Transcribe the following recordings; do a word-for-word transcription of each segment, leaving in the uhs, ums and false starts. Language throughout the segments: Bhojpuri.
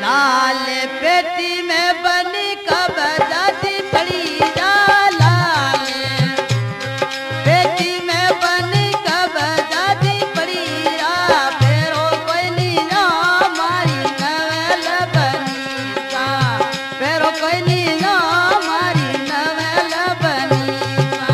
लाल पेटी में बनी कब्जाती पड़ी जा लाल पेटी में बनी कब्जाती पड़ी जा फेरो कोई नहीं जा मारी नवल बनी सा फेरो कोई नहीं जा मारी नवल बनी सा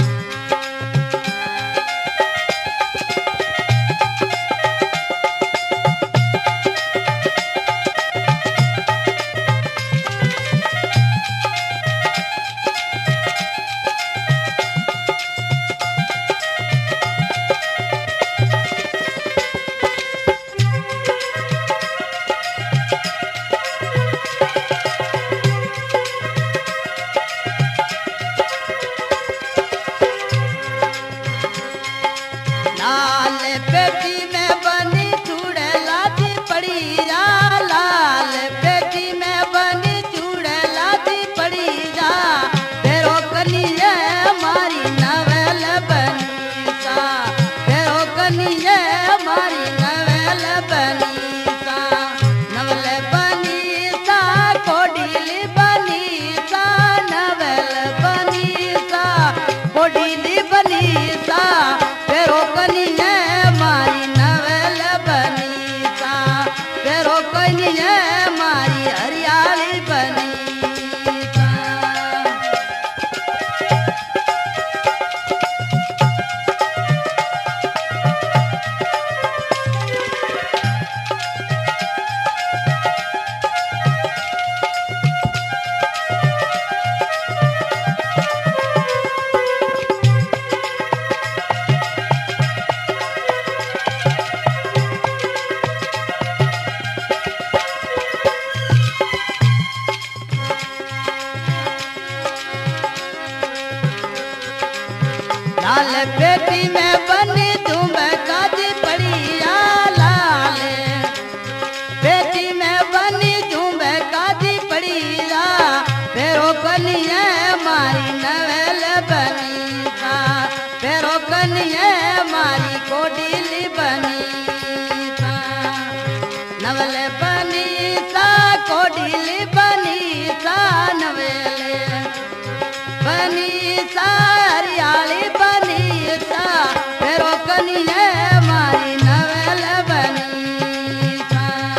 लाल पेटी में बनी चूड़े लाती पड़ी जा लाल पेटी में बनी चूड़े लाती पड़ी जा फेरो कनिए मारी नवल बनी सा फेरो कनिए मारी नवल बनी सा नवल बनी सा कोडीली बनी सा नवल बनी सा कोडीली बनी सा फेरो कनिए मारी नवल बनी सा फेरो कनिए मारी हरियाली बनी सा लाल पेटी में बनी तुम काजी पड़ी जा लाल पेटी में बनी तुम काजी पड़ी जा फेरो कनिए मारी नवल बनी सा फेरो कनिए मारी कोडीली बनी सा नवल बनी सा कोडीली बनी सा नवल बनी सा हरियाली बनी सा फेरो कनिए मारी नवल बनी सा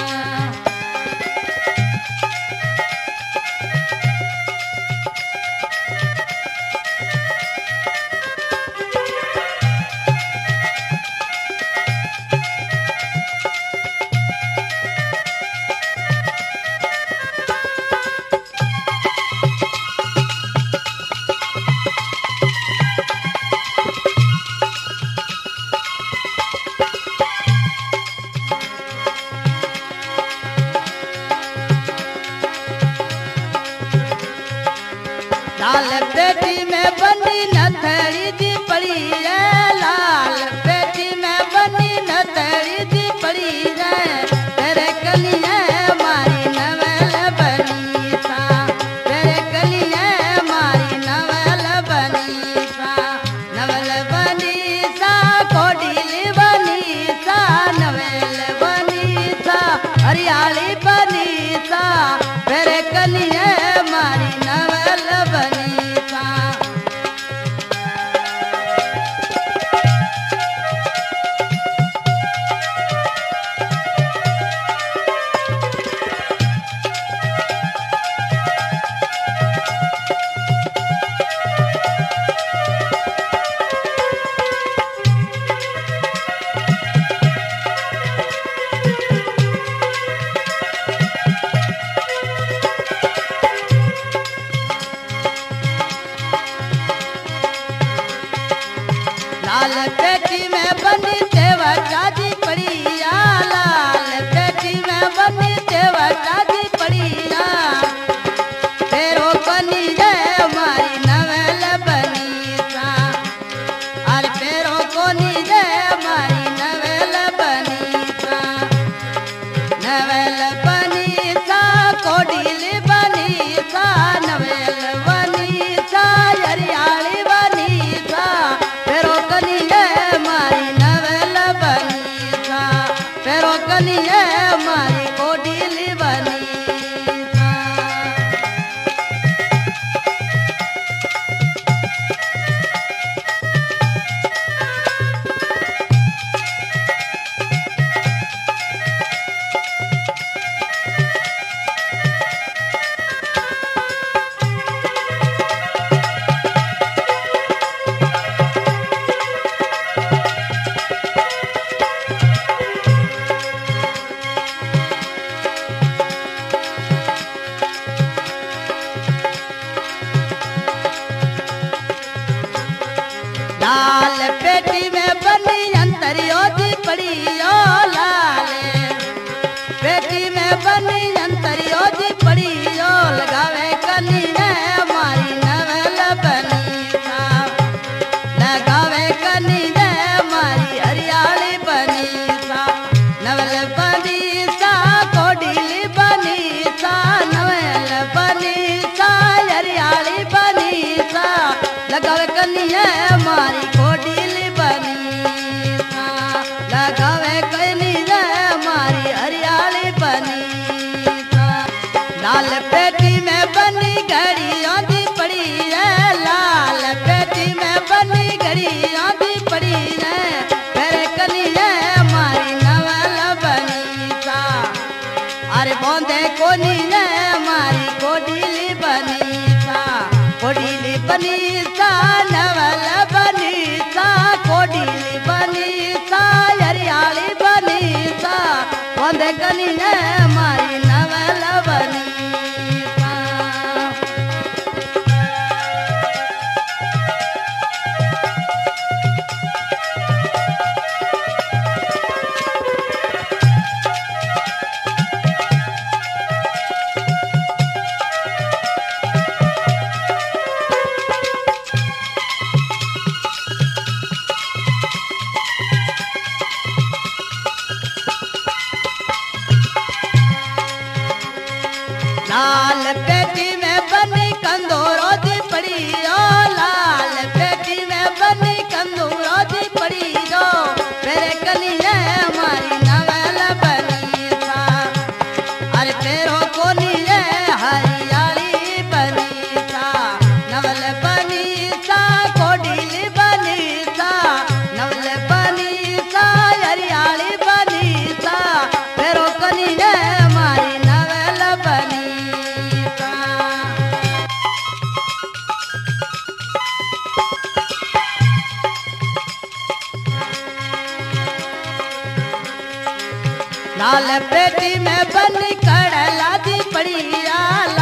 लाल पेटी में बनी नथड़ी जी पड़ी है लाल पेटी में बनी नथड़ी जी पड़ी है तेरे कलिए मारी नवल बनी सा तेरे कलिए मारी नवल बनी सा नवल बनी सा कोडीली बनी सा नवल बनी सा हरियाली बनी सा तेरे कलिए मारी नवल बनी सा लाल पेटी में बनी देवा चादी पड़ी जा लाल पेटी में बनी देवा चादी पड़ी जा फेरो कनिए मारी नवल बनी सा अरे फेरो कनिए मारी नवल बनी सा नवल बनी सा कोडीली बनी सा नवल बनी सा हरियाली बनी सा फेरो कनिए मारी नवल बनी सा फेरो कनिए मारी कोडीली बनी लाल पेटी में बनी अंतरियो दी पड़ी ओ लाल पेटी में बनी अंतरियो दी पड़ी ओ लगावे कनी रे मारी नवल बनी सा लगावे कनी रे मारी हरियाली बनी सा नवल बनी सा कोडीली बनी सा नवल बनी सा हरियाली बनी सा लगावे कनी रे मारी कोडीली बनी सा लगावे कनी रे मारी हरियाली बनी सा लाल पेटी में बनी घड़ियों दी पड़ी है लाल पेटी में बनी घड़ियों दी पड़ी है तेरे कनी है मारी नवल बनी सा अरे बोंदे कोनी है मारी कोडीली बनी सा कोडीली बनी सा नवल बनी सा कोडीली बनी सा हरियाली बनी सा बोंदे कनी है मारी नवल बनी सा लाल पेटी में बनी कंदूरो दी पड़ी ओ लाल पेटी में बनी कंदूरो दी पड़ी जो तेरे कनी है मारी नवल बनी सा अरे तेरो कोनी है हरियाली बनी सा नवल बनी सा कोडीली बनी सा नवल बनी सा हरियाली बनी सा तेरो कनी है मारी नवल बनी सा लाल पेटी में बनी कड़ला दी पड़ी आ